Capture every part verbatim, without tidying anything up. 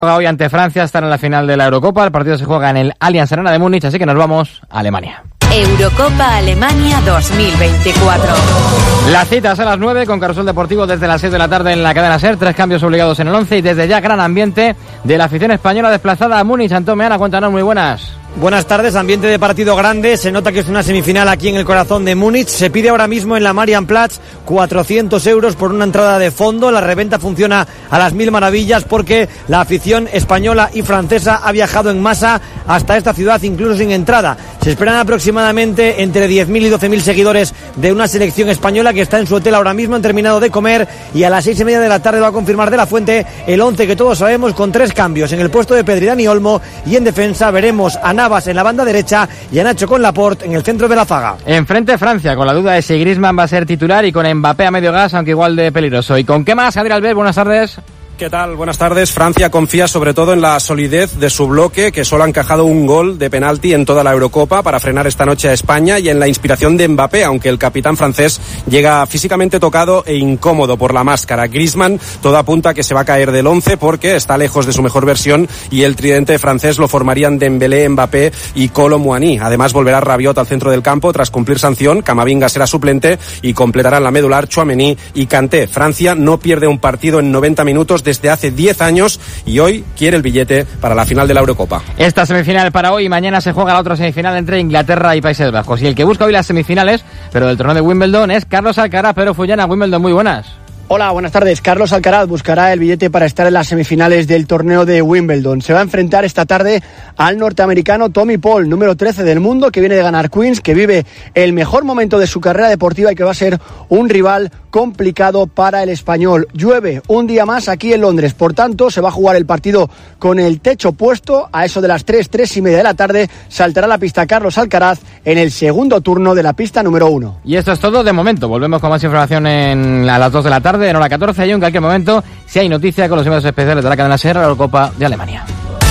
Hoy ante Francia, están en la final de la Eurocopa. El partido se juega en el Allianz Arena de Múnich, así que nos vamos a Alemania. Eurocopa Alemania dos mil veinticuatro. Las citas a las nueve con Carrusel Deportivo desde las seis de la tarde en la cadena SER. Tres cambios obligados en el once y desde ya gran ambiente de la afición española desplazada a Múnich. Antón Meana, cuéntanos, muy buenas. Buenas tardes, ambiente de partido grande, se nota que es una semifinal aquí en el corazón de Múnich. Se pide ahora mismo en la Marienplatz cuatrocientos euros por una entrada de fondo. La reventa funciona a las mil maravillas porque la afición española y francesa ha viajado en masa hasta esta ciudad, incluso sin entrada. Se esperan aproximadamente entre diez mil y doce mil seguidores de una selección española que está en su hotel ahora mismo, han terminado de comer y a las seis y media de la tarde va a confirmar De la Fuente el once que todos sabemos, con tres cambios. En el puesto de Pedri, Dani Olmo, y en defensa veremos a Navas en la banda derecha y a Nacho con Laporte en el centro de la zaga. Enfrente Francia, con la duda de si Griezmann va a ser titular y con Mbappé a medio gas, aunque igual de peligroso. ¿Y con qué más, Adrián Albert? Buenas tardes. ¿Qué tal? Buenas tardes. Francia confía sobre todo en la solidez de su bloque, que solo ha encajado un gol de penalti en toda la Eurocopa para frenar esta noche a España, y en la inspiración de Mbappé, aunque el capitán francés llega físicamente tocado e incómodo por la máscara. Griezmann, todo apunta a que se va a caer del once porque está lejos de su mejor versión, y el tridente francés lo formarían Dembélé, Mbappé y Kolo Muani. Además volverá Rabiot al centro del campo tras cumplir sanción. Camavinga será suplente y completarán la medular Tchouaméni y Kanté. Francia no pierde un partido en noventa minutos desde hace diez años y hoy quiere el billete para la final de la Eurocopa. Esta semifinal para hoy, mañana se juega la otra semifinal entre Inglaterra y Países Bajos. Y el que busca hoy las semifinales, pero del torneo de Wimbledon, es Carlos Alcaraz. Pedro Fullana, Wimbledon, muy buenas. Hola, buenas tardes. Carlos Alcaraz buscará el billete para estar en las semifinales del torneo de Wimbledon. Se va a enfrentar esta tarde al norteamericano Tommy Paul, número trece del mundo, que viene de ganar Queens, que vive el mejor momento de su carrera deportiva y que va a ser un rival complicado para el español. Llueve un día más aquí en Londres, por tanto se va a jugar el partido con el techo puesto. A eso de las tres, tres y media de la tarde saltará a la pista Carlos Alcaraz en el segundo turno de la pista número uno. Y esto es todo de momento. Volvemos con más información en, a las dos de la tarde, en hora catorce, y en cualquier momento, si hay noticia, con los enviados especiales de la cadena SER, la Eurocopa de Alemania.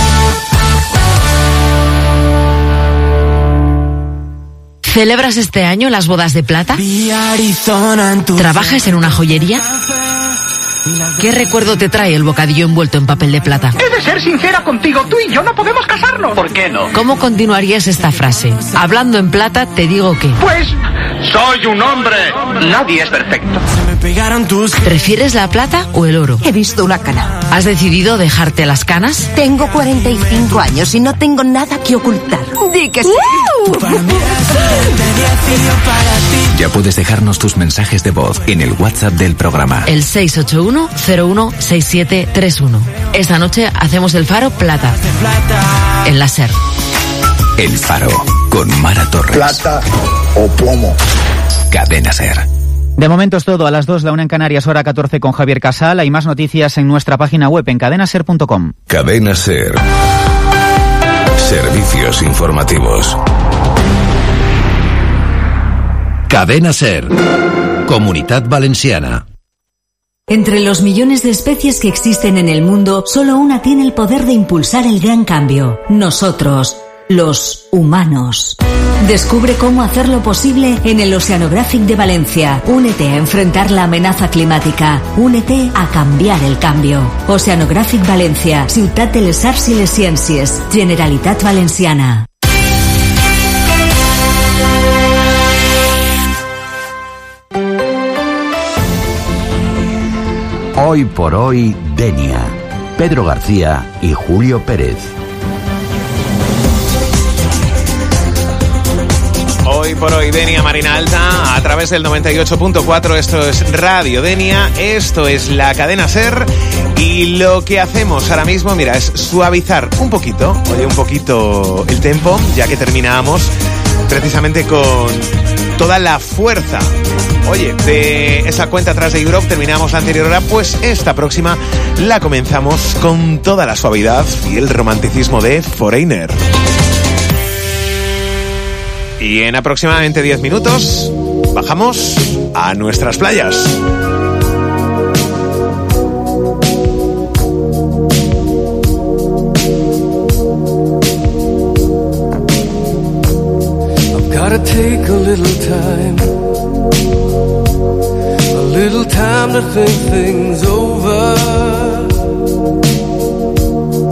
¿Celebras este año las bodas de plata? ¿Trabajas en una joyería? ¿Qué recuerdo te trae el bocadillo envuelto en papel de plata? He de ser sincera contigo, tú y yo no podemos casarnos. ¿Por qué no? ¿Cómo continuarías esta frase? Hablando en plata, te digo que... Pues, soy un hombre. Nadie es perfecto. ¿Prefieres la plata o el oro? He visto una cana. ¿Has decidido dejarte las canas? Tengo cuarenta y cinco años y no tengo nada que ocultar. Di que sí. ¡Uh! Ya puedes dejarnos tus mensajes de voz en el WhatsApp del programa. El seis ocho uno cero uno seis siete tres uno. Esta noche hacemos el Faro Plata. En la SER. El Faro, con Mara Torres. Plata o plomo. Cadena SER. De momento es todo. A las dos, la una en Canarias, hora catorce con Javier Casal. Hay más noticias en nuestra página web en cadena ser punto com. Cadena SER. Servicios informativos. Cadena SER. Comunitat Valenciana. Entre los millones de especies que existen en el mundo, solo una tiene el poder de impulsar el gran cambio. Nosotros, los humanos. Descubre cómo hacerlo posible en el Oceanographic de Valencia. Únete a enfrentar la amenaza climática. Únete a cambiar el cambio. Oceanographic Valencia, Ciutat de les Arts i les Ciències, Generalitat Valenciana. Hoy por hoy, Denia. Pedro García y Julio Pérez. Hoy por hoy, Denia, Marina Alta, a través del noventa y ocho punto cuatro. Esto es Radio Denia, esto es la cadena SER. Y lo que hacemos ahora mismo, mira, es suavizar un poquito, oye, un poquito el tempo, ya que terminamos precisamente con toda la fuerza, oye, de esa cuenta atrás de Europe. Terminamos la anterior hora, pues esta próxima la comenzamos con toda la suavidad y el romanticismo de Foreigner. Y en aproximadamente diez minutos bajamos a nuestras playas. Gotta take a little time, a little time to think things over.